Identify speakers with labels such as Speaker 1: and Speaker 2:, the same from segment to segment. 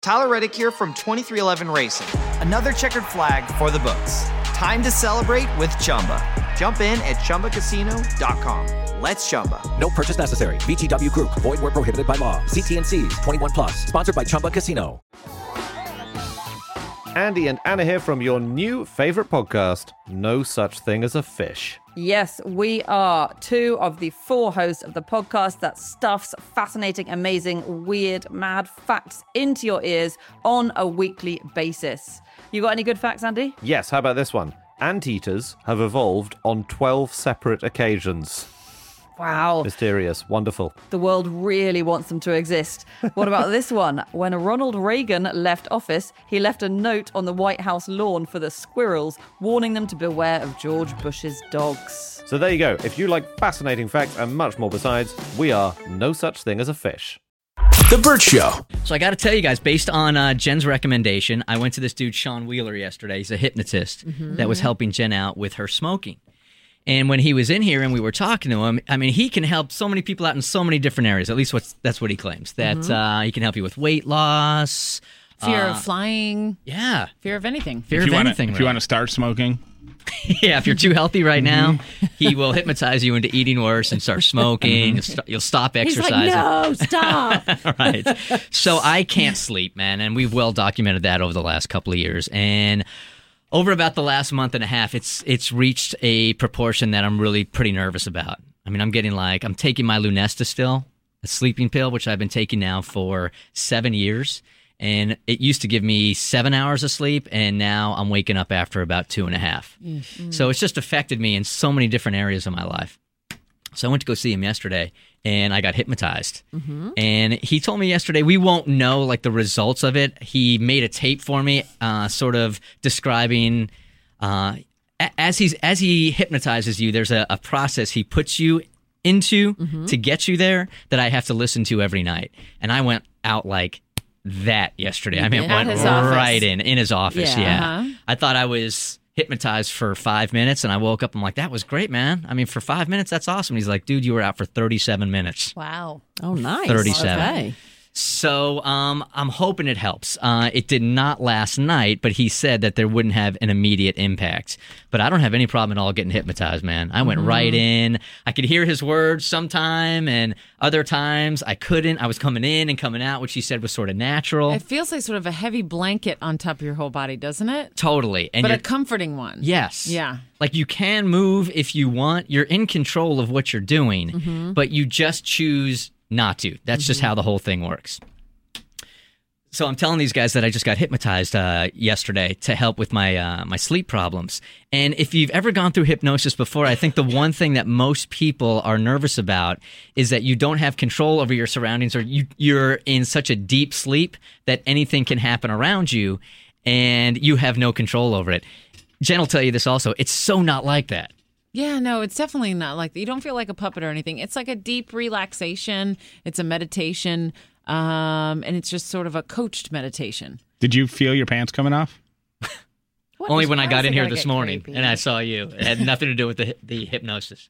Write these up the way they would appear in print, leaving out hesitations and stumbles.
Speaker 1: Tyler Reddick here from 2311 Racing. Another checkered flag for the books. Time to celebrate with Chumba. Jump in at ChumbaCasino.com. Let's Chumba.
Speaker 2: No purchase necessary. VGW Group. Void where prohibited by law. See T&Cs. 21 plus. Sponsored by Chumba Casino.
Speaker 3: Andy and Anna here from your new favorite podcast, No Such Thing as a Fish.
Speaker 4: Yes, we are two of the four hosts of the podcast that stuffs fascinating, amazing, weird, mad facts into your ears on a weekly basis. You got any good facts, Andy?
Speaker 3: Yes, how about this one? Anteaters have evolved on 12 separate occasions.
Speaker 4: Wow.
Speaker 3: Mysterious. Wonderful.
Speaker 4: The world really wants them to exist. What about this one? When Ronald Reagan left office, he left a note on the White House lawn for the squirrels, warning them to beware of George Bush's dogs.
Speaker 3: So there you go. If you like fascinating facts and much more besides, we are No Such Thing as a Fish.
Speaker 5: The Burt Show.
Speaker 6: So I got to tell you guys, based on Jen's recommendation, I went to this dude, Sean Wheeler, yesterday. He's a hypnotist that was helping Jen out with her smoking. And when he was in here and we were talking to him, I mean, he can help so many people out in so many different areas. At least that's what he claims. That he can help you with weight loss.
Speaker 7: Fear of flying.
Speaker 6: Yeah.
Speaker 7: Fear of anything.
Speaker 6: Fear of anything.
Speaker 8: If you want to start smoking.
Speaker 6: Yeah, if you're too healthy right now, he will hypnotize you into eating worse and start smoking. You'll stop exercising.
Speaker 7: He's like, no, stop.
Speaker 6: Right. So I can't sleep, man. And we've well documented that over the last couple of years. And over about the last month and a half, it's reached a proportion that I'm really pretty nervous about. I mean, I'm taking my Lunesta still, a sleeping pill, which I've been taking now for 7 years. And it used to give me 7 hours of sleep, and now I'm waking up after about 2.5. So it's just affected me in so many different areas of my life. So I went to go see him yesterday, and I got hypnotized. And he told me yesterday, we won't know like the results of it. He made a tape for me, sort of describing as he hypnotizes you, there's a process he puts you into to get you there that I have to listen to every night. And I went out like that yesterday. I mean, it went right in his office. Yeah. I thought I was hypnotized for 5 minutes, and I woke up. I'm like, that was great, man. I mean, for 5 minutes, that's awesome. He's like, dude, you were out for 37 minutes.
Speaker 7: Wow.
Speaker 4: Oh, nice.
Speaker 6: 37.
Speaker 4: Okay.
Speaker 6: So I'm hoping it helps. It did not last night, but he said that there wouldn't have an immediate impact. But I don't have any problem at all getting hypnotized, man. I went right in. I could hear his words sometime, and other times I couldn't. I was coming in and coming out, which he said was sort of natural.
Speaker 7: It feels like sort of a heavy blanket on top of your whole body, doesn't it?
Speaker 6: Totally. And
Speaker 7: but a comforting one.
Speaker 6: Yes.
Speaker 7: Yeah.
Speaker 6: Like you can move if you want. You're in control of what you're doing, but you just choose not to. That's just how the whole thing works. So I'm telling these guys that I just got hypnotized yesterday to help with my my sleep problems. And if you've ever gone through hypnosis before, I think the one thing that most people are nervous about is that you don't have control over your surroundings, or you're in such a deep sleep that anything can happen around you and you have no control over it. Jen will tell you this also. It's so not like that.
Speaker 7: Yeah, no, it's definitely not like that. You don't feel like a puppet or anything. It's like a deep relaxation. It's a meditation, and it's just sort of a coached meditation.
Speaker 8: Did you feel your pants coming off?
Speaker 6: Only when I got in here this morning and I saw you. It had nothing to do with the hypnosis.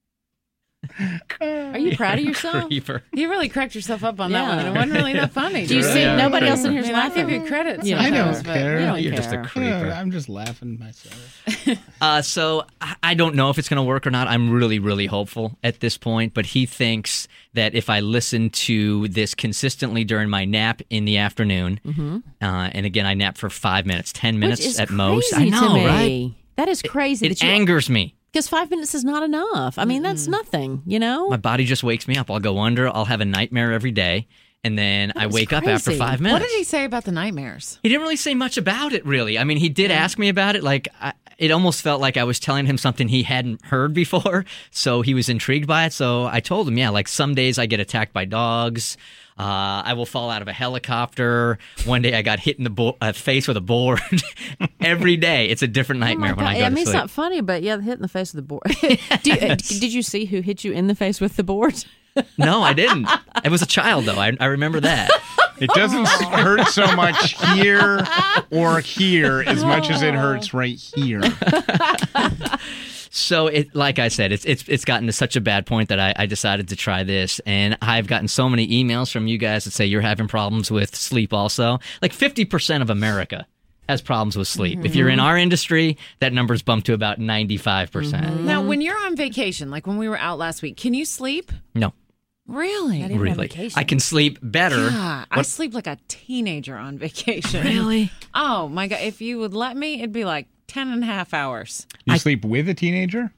Speaker 7: Are you proud of yourself?
Speaker 6: Creeper.
Speaker 7: You really cracked yourself up on that one. It wasn't really that funny.
Speaker 4: Do you see nobody else in here's laughing?
Speaker 7: I give you credit.
Speaker 8: I don't care.
Speaker 6: You're just a creeper.
Speaker 8: I'm just laughing myself.
Speaker 6: So I don't know if it's going to work or not. I'm really, really hopeful at this point. But he thinks that if I listen to this consistently during my nap in the afternoon, and again, I nap for 5 minutes, 10 minutes at most. I know, right?
Speaker 4: That is crazy.
Speaker 6: It angers me.
Speaker 4: Because 5 minutes is not enough. I mean, that's nothing, you know?
Speaker 6: My body just wakes me up. I'll go under. I'll have a nightmare every day. And then I wake up after 5 minutes.
Speaker 7: What did he say about the nightmares?
Speaker 6: He didn't really say much about it, really. I mean, he did ask me about it. Like, it almost felt like I was telling him something he hadn't heard before. So he was intrigued by it. So I told him, yeah, like some days I get attacked by dogs. I will fall out of a helicopter. One day I got hit in the face with a board. Every day it's a different nightmare when I go to sleep.
Speaker 4: It's not funny, but yeah, hit in the face with the board. Did you see who hit you in the face with the board?
Speaker 6: No, I didn't. It was a child, though. I remember that.
Speaker 8: It doesn't hurt so much here or here as much as it hurts right here.
Speaker 6: So like I said, it's gotten to such a bad point that I decided to try this, and I've gotten so mmany emails from you guys that say you're having problems with sleep also. Like 50% of America has problems with sleep. If you're in our industry, that number's bumped to about 95%.
Speaker 7: Now, when you're on vacation, like when we were out last week, can you sleep?
Speaker 6: No.
Speaker 7: Really?
Speaker 6: Really. I can sleep better.
Speaker 7: Yeah, I sleep like a teenager on vacation.
Speaker 6: Really?
Speaker 7: Oh, my God. If you would let me, it'd be like 10 and a half hours.
Speaker 8: You sleep with a teenager?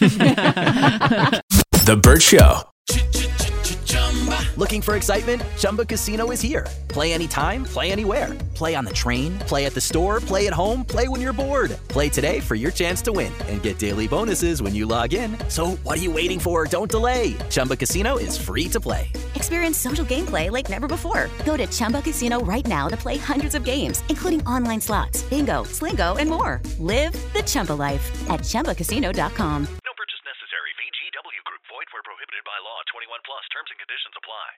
Speaker 5: The Burt Show.
Speaker 2: Looking for excitement? Chumba Casino is here. Play anytime, play anywhere. Play on the train, play at the store, play at home, play when you're bored. Play today for your chance to win and get daily bonuses when you log in. So what are you waiting for? Don't delay. Chumba Casino is free to play.
Speaker 9: Experience social gameplay like never before. Go to Chumba Casino right now to play hundreds of games, including online slots, bingo, Slingo, and more. Live the Chumba life at ChumbaCasino.com.
Speaker 10: No purchase necessary. VGW Group. Void where prohibited by law. 21 plus. Terms and conditions apply.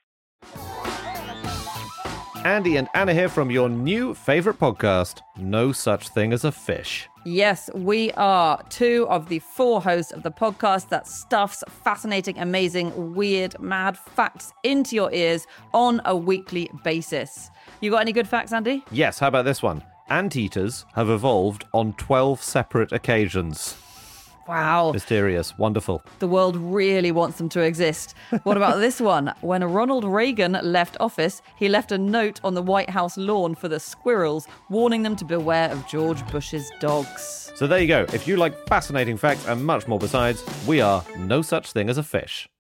Speaker 3: Andy and Anna here from your new favorite podcast, No Such Thing as a Fish.
Speaker 4: Yes, we are two of the four hosts of the podcast that stuffs fascinating, amazing, weird, mad facts into your ears on a weekly basis. You got any good facts, Andy?
Speaker 3: Yes, how about this one? Anteaters have evolved on 12 separate occasions.
Speaker 4: Wow.
Speaker 3: Mysterious. Wonderful.
Speaker 4: The world really wants them to exist. What about this one? When Ronald Reagan left office, he left a note on the White House lawn for the squirrels, warning them to beware of George Bush's dogs.
Speaker 3: So there you go. If you like fascinating facts and much more besides, we are No Such Thing as a Fish.